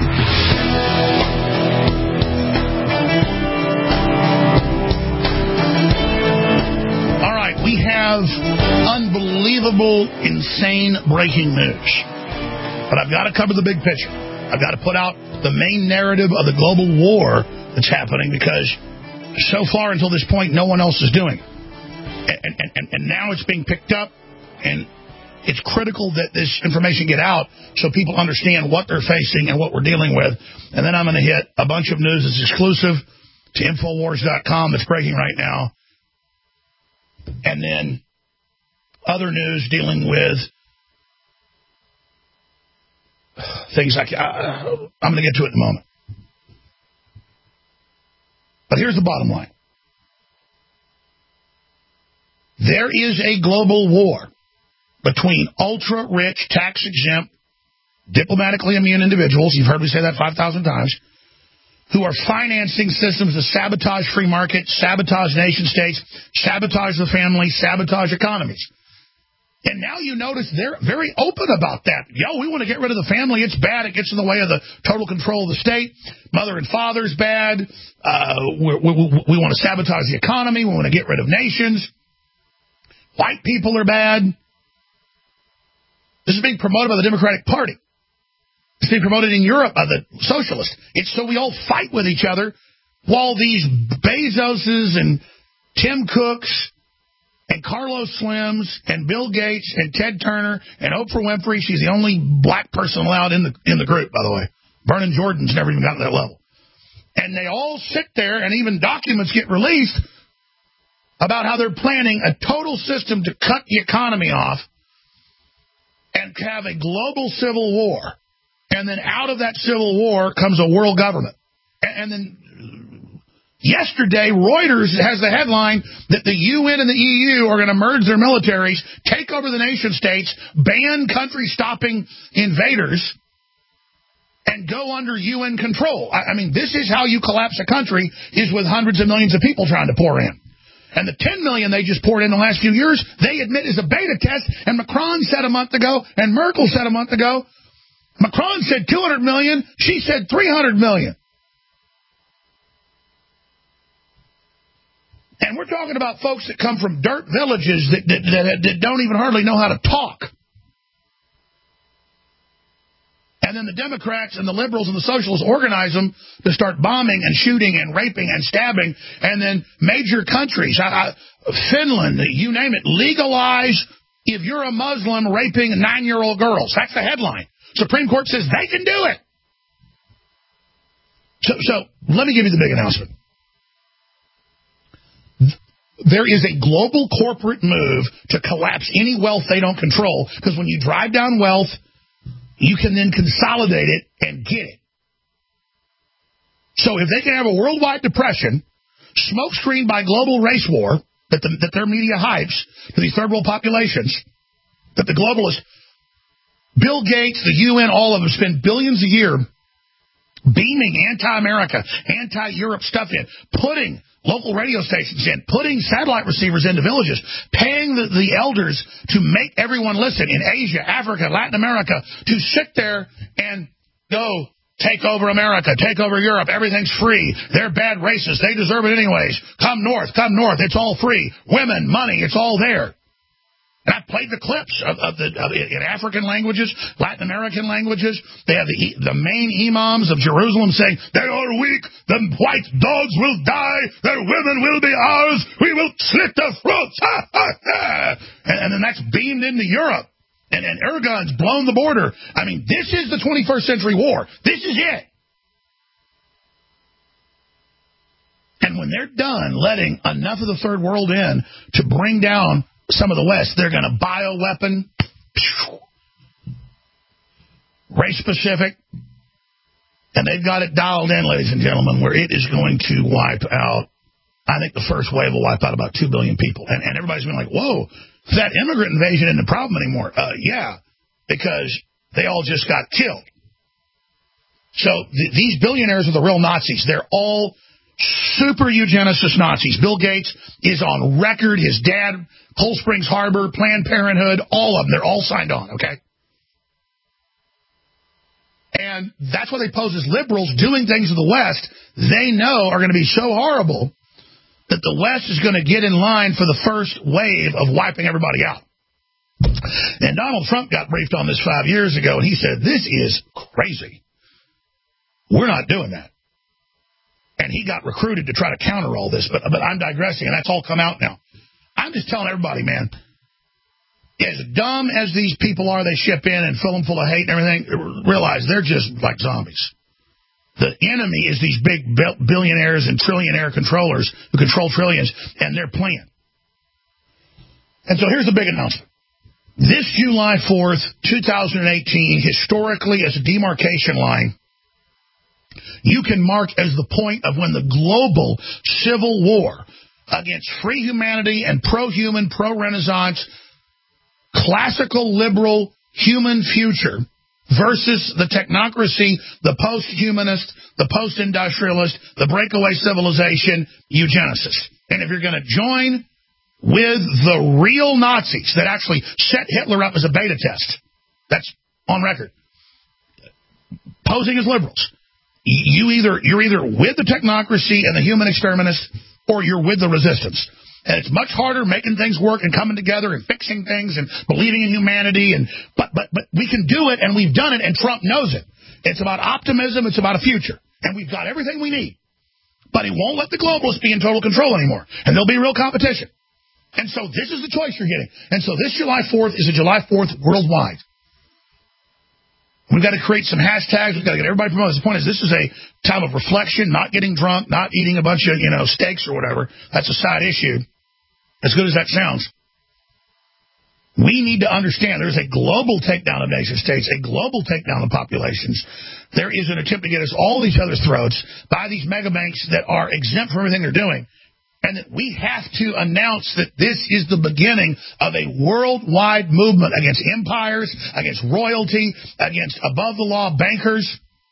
All right, we have unbelievable, insane breaking news. But I've got to cover the big picture. I've got to put out the main narrative of the global war that's happening, because so far until this point, no one else is doing it. And, and, and now it's being picked up, and it's critical that this information get out so people understand what they're facing and what we're dealing with. And then I'm going to hit a bunch of news that's exclusive to Infowars dot com that's breaking right now. And then other news dealing with things like, uh, I'm going to get to it in a moment. But here's the bottom line. There is a global war between ultra-rich, tax-exempt, diplomatically immune individuals, you've heard me say that five thousand times, who are financing systems to sabotage free markets, sabotage nation states, sabotage the family, sabotage economies. And now you notice they're very open about that. Yo, we want to get rid of the family. It's bad. It gets in the way of the total control of the state. Mother and father's bad. Uh, we, we, we want to sabotage the economy. We want to get rid of nations. White people are bad. This is being promoted by the Democratic Party. It's being promoted in Europe by the socialists. It's so we all fight with each other while these Bezoses and Tim Cooks and Carlos Slims and Bill Gates and Ted Turner and Oprah Winfrey, she's the only black person allowed in the in the group, by the way. Vernon Jordan's never even gotten to that level. And they all sit there, and even documents get released about how they're planning a total system to cut the economy off and have a global civil war. And then out of that civil war comes a world government. And then yesterday, Reuters has the headline that the U N and the E U are going to merge their militaries, take over the nation states, ban country-stopping invaders, and go under U N control. I mean, this is how you collapse a country, is with hundreds of millions of people trying to pour in. And the ten million they just poured in the last few years, they admit is a beta test, and Macron said a month ago, and Merkel said a month ago, Macron said two hundred million, she said three hundred million. And we're talking about folks that come from dirt villages that, that, that, that don't even hardly know how to talk. And then the Democrats and the liberals and the socialists organize them to start bombing and shooting and raping and stabbing. And then major countries, I, I, Finland, you name it, legalize if you're a Muslim raping nine-year-old girls. That's the headline. Supreme Court says they can do it. So, so let me give you the big announcement. There is a global corporate move to collapse any wealth they don't control, because when you drive down wealth, you can then consolidate it and get it. So if they can have a worldwide depression, smokescreened by global race war, that, the, that their media hypes to these third world populations, that the globalists, Bill Gates, the U N, all of them spend billions a year beaming anti-America, anti-Europe stuff in, putting local radio stations in, putting satellite receivers into villages, paying the, the elders to make everyone listen in Asia, Africa, Latin America, to sit there and go, take over America, take over Europe, everything's free, they're bad racists, they deserve it anyways, come north, come north, it's all free, women, money, it's all there. And I played the clips of, of the of, in African languages, Latin American languages. They have the the main imams of Jerusalem saying, they are weak, the white dogs will die, their women will be ours, we will slit their throats. Ha, ha, ha. And, and then that's beamed into Europe. And, and Erdogan's blown the border. I mean, this is the twenty-first century war. This is it. And when they're done letting enough of the third world in to bring down some of the West, they're going to bioweapon, race-specific, and they've got it dialed in, ladies and gentlemen, where it is going to wipe out, I think the first wave will wipe out about two billion people. And, and everybody's been like, whoa, that immigrant invasion isn't a problem anymore. Uh, yeah, because they all just got killed. So th- these billionaires are the real Nazis. They're all super eugenicist Nazis. Bill Gates is on record. His dad, Cold Springs Harbor, Planned Parenthood, all of them. They're all signed on, okay? And that's why they pose as liberals doing things to the West they know are going to be so horrible that the West is going to get in line for the first wave of wiping everybody out. And Donald Trump got briefed on this five years ago, and he said, this is crazy. We're not doing that. And he got recruited to try to counter all this, but but I'm digressing, and that's all come out now. I'm just telling everybody, man, as dumb as these people are, they ship in and fill them full of hate and everything, realize they're just like zombies. The enemy is these big billionaires and trillionaire controllers who control trillions, and they're playing. And so here's the big announcement. This July fourth, twenty eighteen, historically as a demarcation line, you can mark as the point of when the global civil war against free humanity and pro-human, pro-Renaissance, classical liberal human future versus the technocracy, the post-humanist, the post-industrialist, the breakaway civilization, eugenicist. And if you're going to join with the real Nazis that actually set Hitler up as a beta test. That's on record. Posing as liberals. You either, you're either with the technocracy and the human experimentists, or you're with the resistance. And it's much harder making things work and coming together and fixing things and believing in humanity. And but but but we can do it, and we've done it, and Trump knows it. It's about optimism. It's about a future. And we've got everything we need. But he won't let the globalists be in total control anymore. And there'll be real competition. And so this is the choice you're getting. And so this July fourth is a July fourth worldwide. We've got to create some hashtags. We've got to get everybody promoted. The point is, this is a time of reflection, not getting drunk, not eating a bunch of, you know, steaks or whatever. That's a side issue, as good as that sounds. We need to understand there's a global takedown of nation states, a global takedown of populations. There is an attempt to get us all each other's throats by these mega banks that are exempt from everything they're doing. And that we have to announce that this is the beginning of a worldwide movement against empires, against royalty, against above-the-law bankers,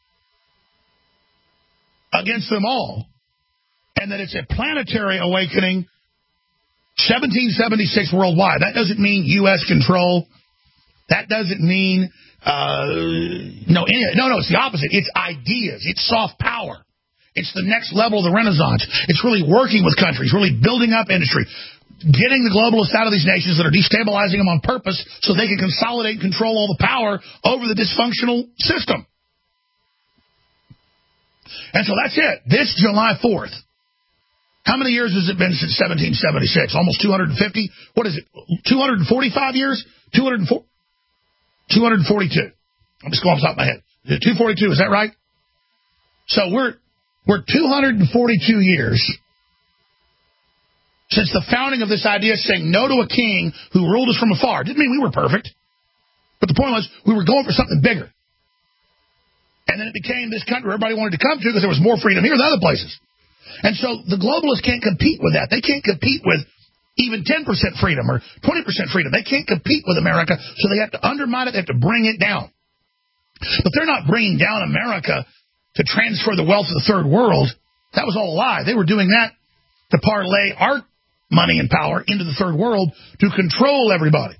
against them all. And that it's a planetary awakening, seventeen seventy-six worldwide. That doesn't mean U S control. That doesn't mean, uh, no, no, no, it's the opposite. It's ideas. It's soft power. It's the next level of the Renaissance. It's really working with countries, really building up industry, getting the globalists out of these nations that are destabilizing them on purpose so they can consolidate and control all the power over the dysfunctional system. And so that's it. This July fourth. How many years has it been since seventeen seventy-six? Almost two hundred fifty? What is it? two hundred forty-five years? two hundred four? two hundred forty-two. I'm just going off the top of my head. Is it two forty-two? Is that right? So we're... We're two hundred forty-two years since the founding of this idea, saying no to a king who ruled us from afar. Didn't mean we were perfect. But the point was, we were going for something bigger. And then it became this country everybody wanted to come to because there was more freedom here than other places. And so the globalists can't compete with that. They can't compete with even ten percent freedom or twenty percent freedom. They can't compete with America, so they have to undermine it. They have to bring it down. But they're not bringing down America to transfer the wealth of the third world. That was all a lie. They were doing that to parlay our money and power into the third world to control everybody.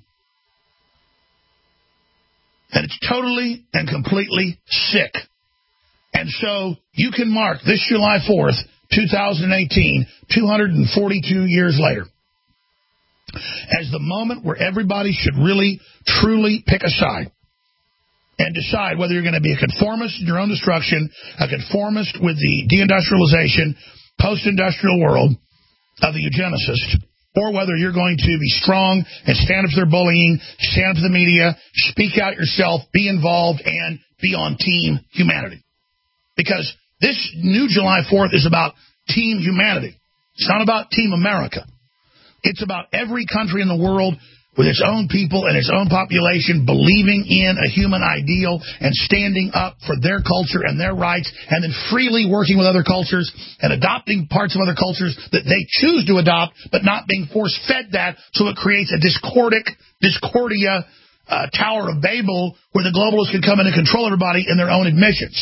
And it's totally and completely sick. And so you can mark this July fourth, two thousand eighteen, two hundred forty-two years later, as the moment where everybody should really, truly pick a side and decide whether you're going to be a conformist in your own destruction, a conformist with the deindustrialization, post-industrial world of the eugenicist, or whether you're going to be strong and stand up to their bullying, stand up to the media, speak out yourself, be involved, and be on Team Humanity. Because this new July fourth is about Team Humanity. It's not about Team America. It's about every country in the world with its own people and its own population believing in a human ideal and standing up for their culture and their rights, and then freely working with other cultures and adopting parts of other cultures that they choose to adopt, but not being force-fed that, so it creates a discordic, discordia uh, Tower of Babel where the globalists can come in and control everybody in their own admissions.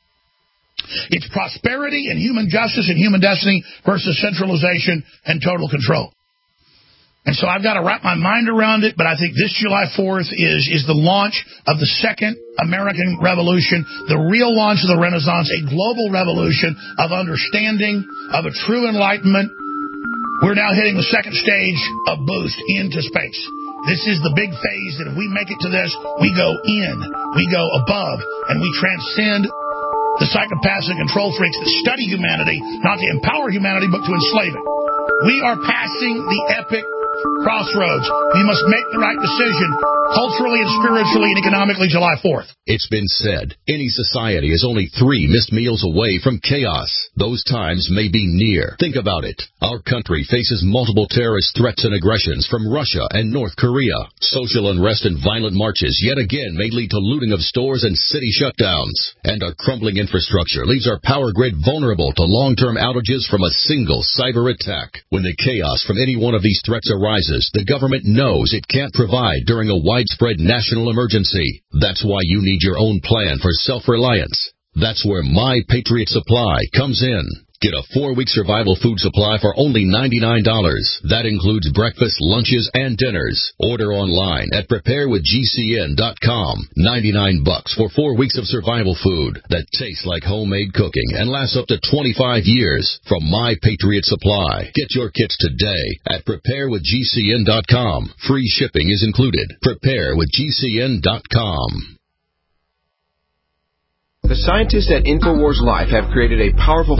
It's prosperity and human justice and human destiny versus centralization and total control. And so I've got to wrap my mind around it, but I think this July fourth is, is the launch of the second American Revolution, the real launch of the Renaissance, a global revolution of understanding, of a true enlightenment. We're now hitting the second stage of boost into space. This is the big phase that if we make it to this, we go in, we go above, and we transcend the psychopaths and control freaks that study humanity, not to empower humanity, but to enslave it. We are passing the epic crossroads. We must make the right decision culturally and spiritually and economically July fourth. It's been said, any society is only three missed meals away from chaos. Those times may be near. Think about it. Our country faces multiple terrorist threats and aggressions from Russia and North Korea. Social unrest and violent marches yet again may lead to looting of stores and city shutdowns. And our crumbling infrastructure leaves our power grid vulnerable to long-term outages from a single cyber attack. When the chaos from any one of these threats arises, the government knows it can't provide during a widespread national emergency. That's why you need your own plan for self-reliance. That's where My Patriot Supply comes in. Get a four-week survival food supply for only ninety-nine dollars. That includes breakfast, lunches, and dinners. Order online at prepare with G C N dot com. ninety-nine bucks for four weeks of survival food that tastes like homemade cooking and lasts up to twenty-five years from My Patriot Supply. Get your kits today at prepare with G C N dot com. Free shipping is included. prepare with G C N dot com. The scientists at InfoWars Life have created a powerful